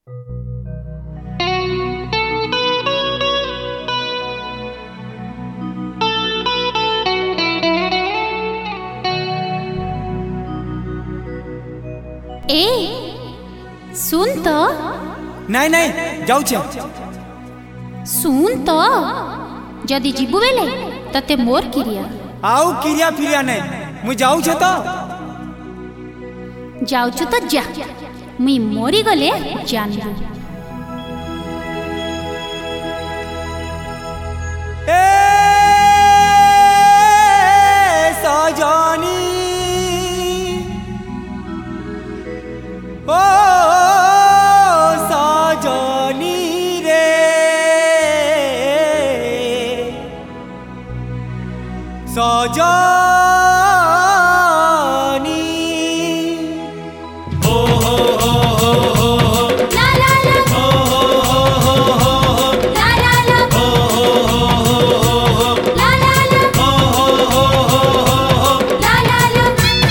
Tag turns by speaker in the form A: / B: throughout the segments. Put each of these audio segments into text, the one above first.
A: ए सुन तो।
B: नहीं नहीं जाऊ
A: सुन तो जदि जीवु बेले तते मोर क्रिया
B: आउ क्रिया फिरिया नहीं मुझे जाऊ तो
A: जाऊछु तो जा मुई मोरी गले जानबू।
B: सजनी ओ सजनी रे सजनी हो हो हो हो हो
A: ला ला ला
B: हो हो हो हो हो
A: ला ला ला
B: हो हो हो हो हो
A: ला ला ला
B: हो हो हो हो हो
A: ला ला ला।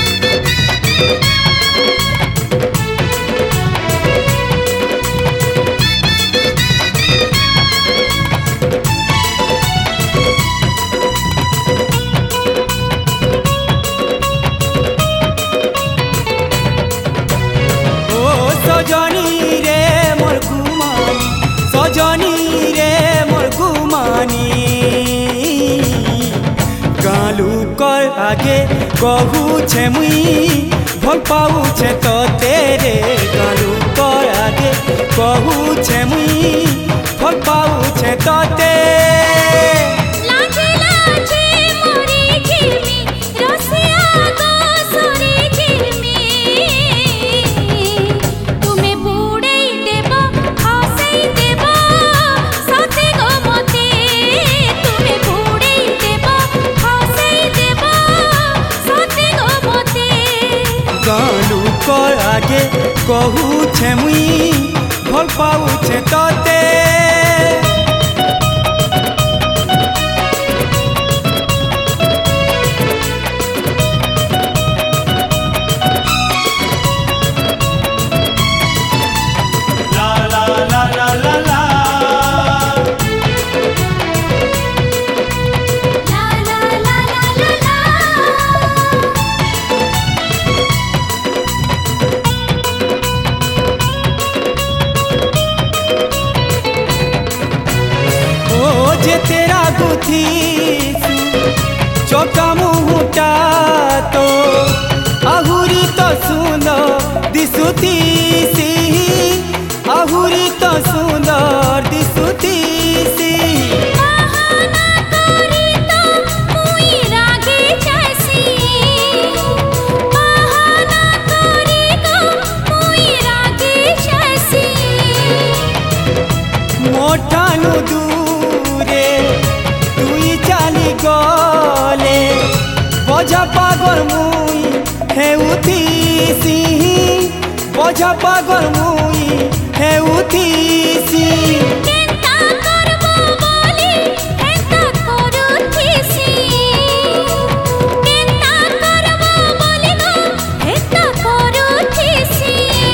B: सजनी रे मोर गुमानी सजनी रे मोर गुमानी गालू कर आगे कहू छे मुई भल पाऊ छे तो तेरे गालू कर आगे कहू छे मुई भल पाऊ छे तो
A: लाजे लाजे मोरी झिलमी रसिया गो सोरी झिलमी तुमे बुड़े देब हसई देब सते गो मते तुमे बुड़े देब हसई देब सते गो मते
B: गालू कर आगे कहू छे मुई भल पाऊ छे तो
A: ला ला ला ला ला ला।
B: ओ जे तेरा गुथी चौका मुहुटा तो आहुरी तो सुंदर दिसुती सी आहुरी तो सुंदर दिसुती सी
A: बहाना करी तो मुई रागे जासी बहाना करी तो मुई रागे जासी
B: मोठानु दूरे तुई चाली गले बजा पागल मुई हेउथीसी बजा पागल मुई हेउथीसी
A: केंता करबो बोली हेता करूथीसी केंता करबो बोली गो हेता करूथीसी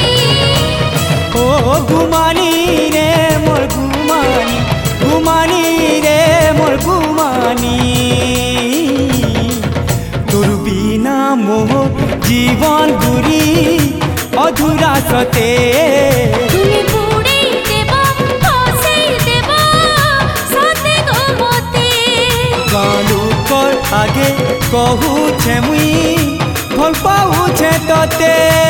B: ओ गुमानी रे मोर गुमानी गुमानी रे मोर गुमानी तोर बिना मोह जीवन गुरी अधूरा सते
A: तुमे बुड़े देब हसई देब सते गो मते
B: गालू कर आगे कहू छे मुई भल पाऊ छे तते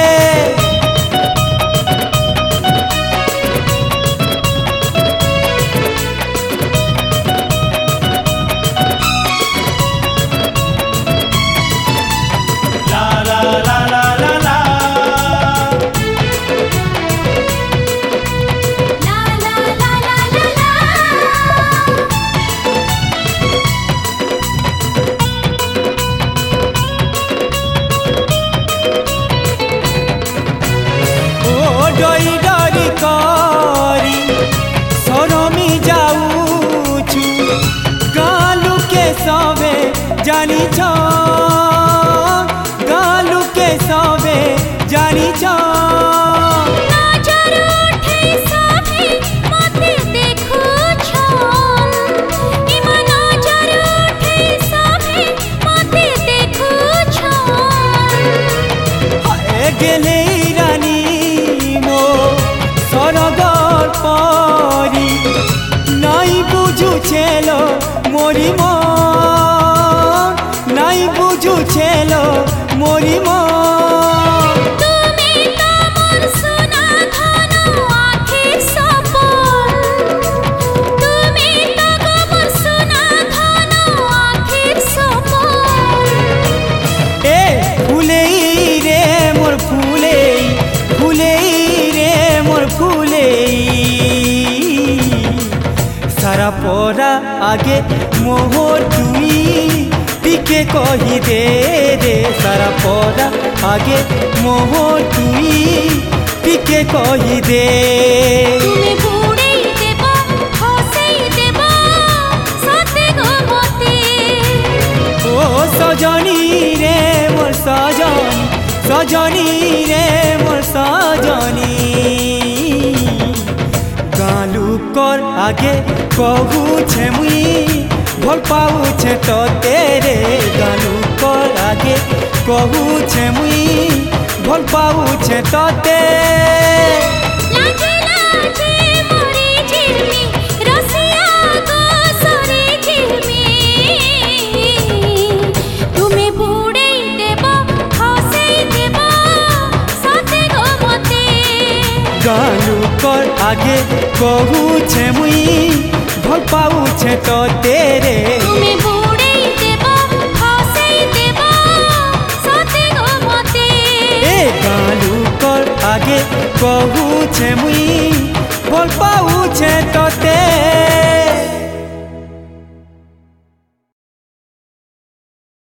A: ला ला ला ला ला ला।
B: मोरी मो
A: তুমি তো মোর সোনা ধন আখির সপন তুমি তো গো মোর সোনা ধন আখির সপন
B: এ ফুলেই রে মোর ফুলেই ফুলেই রে মোর ফুলেই সারা পরা আগে মোহর তুই টিকে কহি দে রে সারা পরা আগে মোহর তুই টিকে কহি দে
A: তুমি বুড়েই দেব হসেই দেব সতে গো মতে
B: ও সজনী রে মোর সজনী সজনী রে মোর সজনী গালু কর আগে কহুছে মুই ভাল পাউছে তোতে রে গালু কর আগে কহুছে মুই ভাল পাউছে তোতে
A: লাজে লাজে মরি ঝিলমি রসিয়া গো সরে ঝিলমি তুমি বুড়েই দেব হসেই দেব সতে গো মতে
B: গালু কর আগে কহুছে মুই ভাল পাউছে তোতে রে
A: তুমি বুড়েই দেব হসেই দেব সতে গো মতে
B: এ গালু কর আগে কহুছে মুই ভাল পাউ